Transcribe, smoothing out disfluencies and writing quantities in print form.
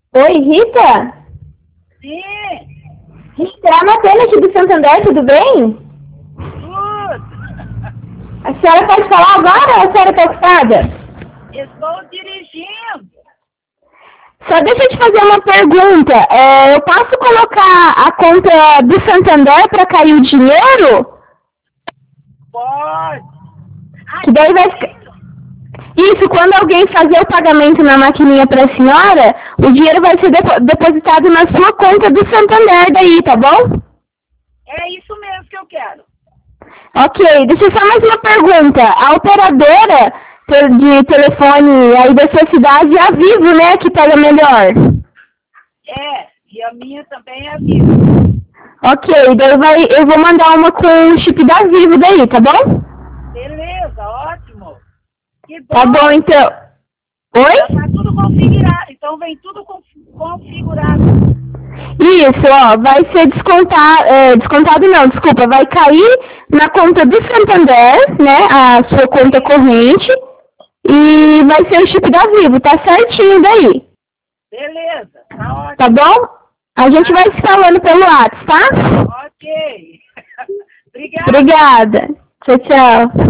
Oi, Rita? Sim, Rita, é a Natânia aqui do Santander, tudo bem? tudo. A senhora pode falar agora ou a senhora está ocupada? Estou dirigindo. Só deixa eu te fazer uma pergunta. Eu posso colocar a conta do Santander para cair o dinheiro? Pode. Que daí vai ficar... Isso, quando alguém fazer o pagamento na maquininha para a senhora, o dinheiro vai ser depositado na sua conta do Santander daí, tá bom? É isso mesmo que eu quero. Ok, deixa eu só mais uma pergunta. A operadora de telefone aí da sua cidade é a Vivo, né, que paga melhor? É, e a minha também é viva. Ok, daí eu vou mandar uma com o chip da Vivo daí, tá bom? Beleza, ótimo. Que bom. Tá bom, então. Já Oi? está tudo configurado. Então vem tudo configurado. Isso, ó, vai ser descontado não, desculpa, vai cair na conta do Santander, né, a sua conta corrente, e vai ser o chip da Vivo, tá certinho daí, Beleza, tá ótimo. tá bom? A gente vai se falando pelo WhatsApp, tá? Ok. Obrigada. Obrigada. Tchau, tchau.